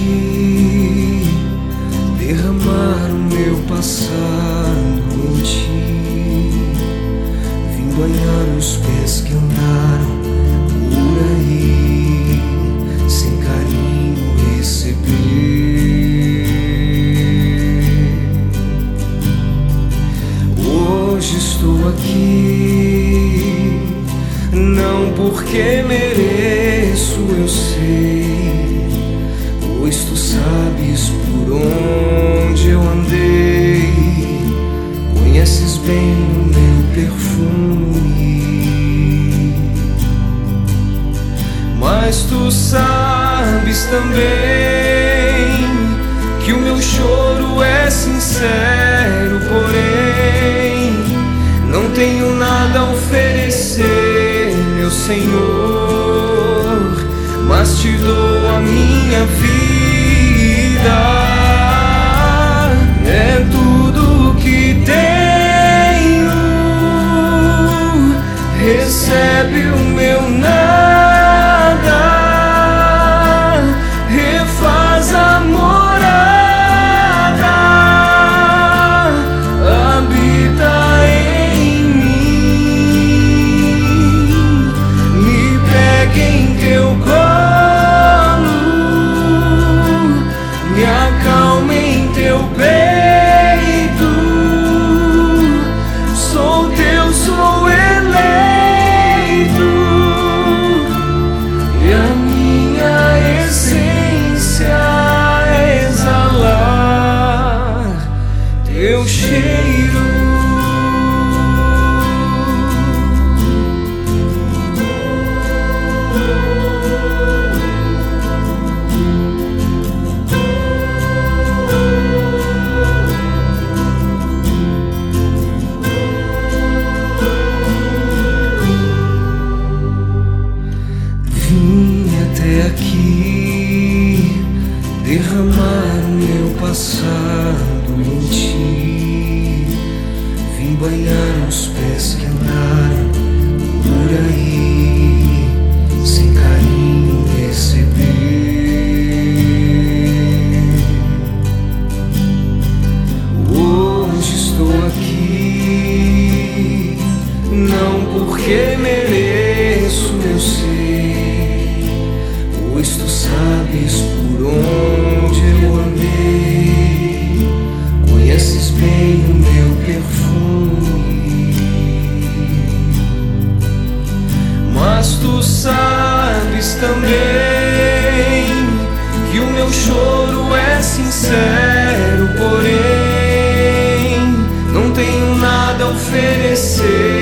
aqui, derramar o meu passado em ti. Vim banhar os pés que andaram por aí, sem carinho receber. Hoje estou aqui, não porque mereço, eu sei, pois tu sabes por onde eu andei, conheces bem o meu perfume. Mas tu sabes também que o meu choro é sincero, porém não tenho nada a oferecer, meu Senhor, mas te dou a minha vida. É tudo que tenho, recebe o meu nada, refaz a morada, habita em mim, me pega em teu colo, me acalma em teu peito. Sou teu, sou eleito, e a minha essência é exalar teu cheiro. Vim até aqui, derramar o meu passado em ti. Vim banhar os pés que andaram por aí, sem carinho receber. Hoje estou aqui, não porque mereço, eu sei, pois tu sabes por onde eu andei, conheces bem o meu perfume. Mas tu sabes também que o meu choro é sincero, porém não tenho nada a oferecer,